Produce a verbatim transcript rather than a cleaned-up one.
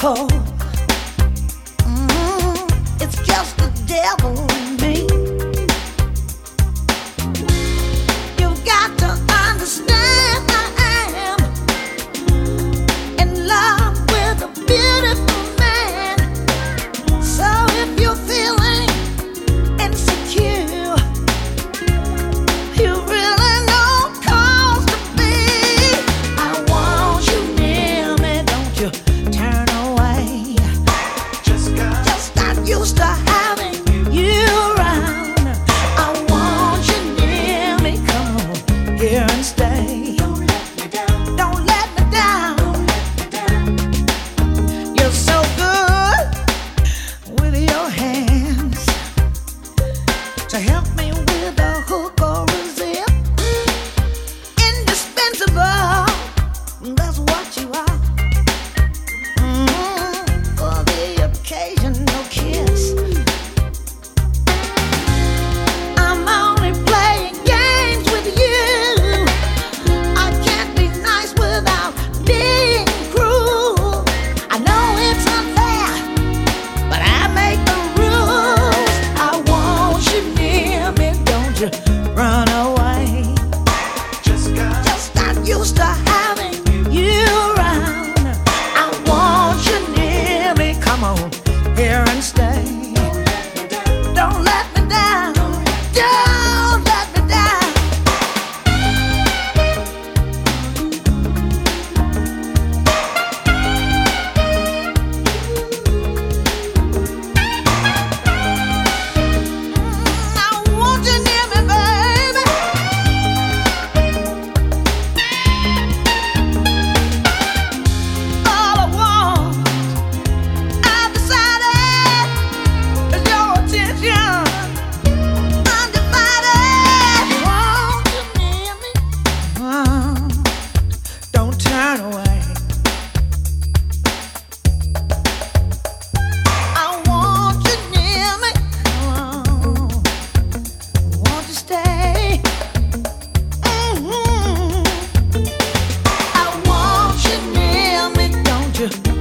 cold. Mm, it's just the devil in me. You've got to understand I am in love with a beautiful man. So if you're feeling insecure, you really no cause to be. I want you near me, don't you turn away. Just got, Just not used to having you around. I want you near me, come on, here and stay. don't let me down, Don't let me down. don't let me down. You're so good with your hands to help me with a hook or a zip. Indispensable, that's what you are. Mm, for the occasional kiss. I'm only playing games with you. I can't be nice without being cruel. I know it's unfair, but I make the rules. I want you near me, don't you run away. Just got, Just not used to having you around. I want you near me, come on, here and stay. don't let me down, Don't let me down, don't let me down. I want you near me, baby. All I want, I've decided, is your attention, undivided. Want you near me? Uh, don't turn away. I want you near me. Come on. Want to stay? Mhm. I want you near me, don't you